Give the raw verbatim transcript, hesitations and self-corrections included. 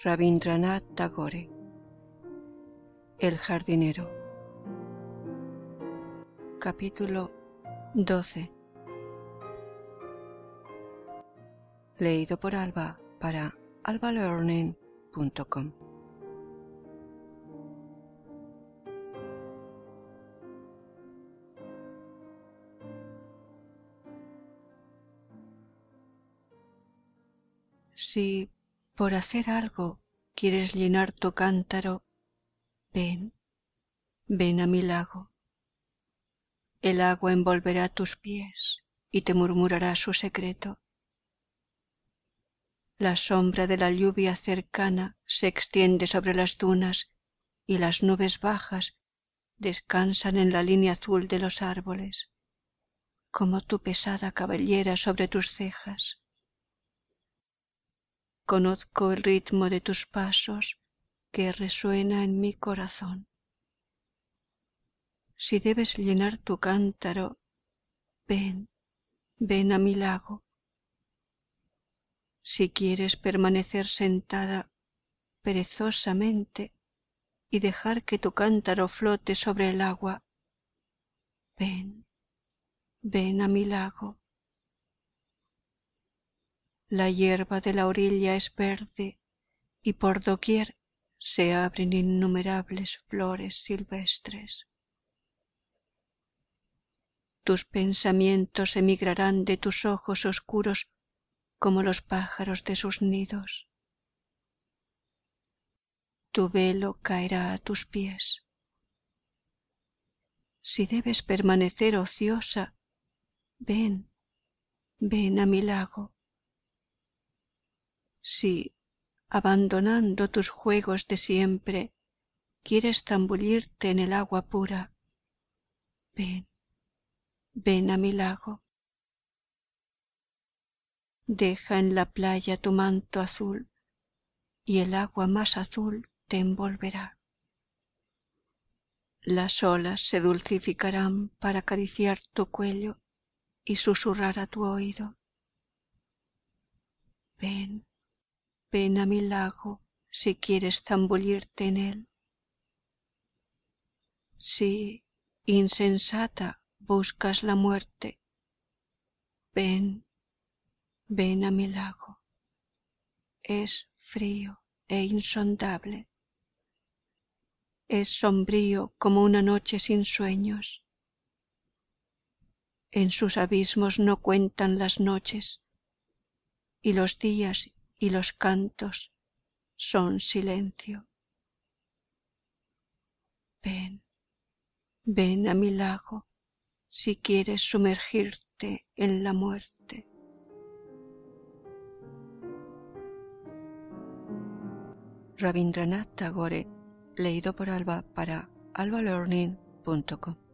Rabindranath Tagore. El jardinero. Capítulo doce. Leído por Alba para alba learning punto com. Si por hacer algo quieres llenar tu cántaro, ven, ven a mi lago. El agua envolverá tus pies y te murmurará su secreto. La sombra de la lluvia cercana se extiende sobre las dunas y las nubes bajas descansan en la línea azul de los árboles, como tu pesada cabellera sobre tus cejas. Conozco el ritmo de tus pasos que resuena en mi corazón. Si debes llenar tu cántaro, ven, ven a mi lago. Si quieres permanecer sentada perezosamente y dejar que tu cántaro flote sobre el agua, ven, ven a mi lago. La hierba de la orilla es verde y por doquier se abren innumerables flores silvestres. Tus pensamientos emigrarán de tus ojos oscuros como los pájaros de sus nidos. Tu velo caerá a tus pies. Si debes permanecer ociosa, ven, ven a mi lago. Si, abandonando tus juegos de siempre, quieres zambullirte en el agua pura, ven, ven a mi lago. Deja en la playa tu manto azul y el agua más azul te envolverá. Las olas se dulcificarán para acariciar tu cuello y susurrar a tu oído. Ven, ven a mi lago si quieres zambullirte en él. Si, insensata, buscas la muerte, ven, ven a mi lago. Es frío e insondable. Es sombrío como una noche sin sueños. En sus abismos no cuentan las noches, y los días y los cantos son silencio. Ven, ven a mi lago si quieres sumergirte en la muerte. Rabindranath Tagore, leído por Alba para alba learning punto com.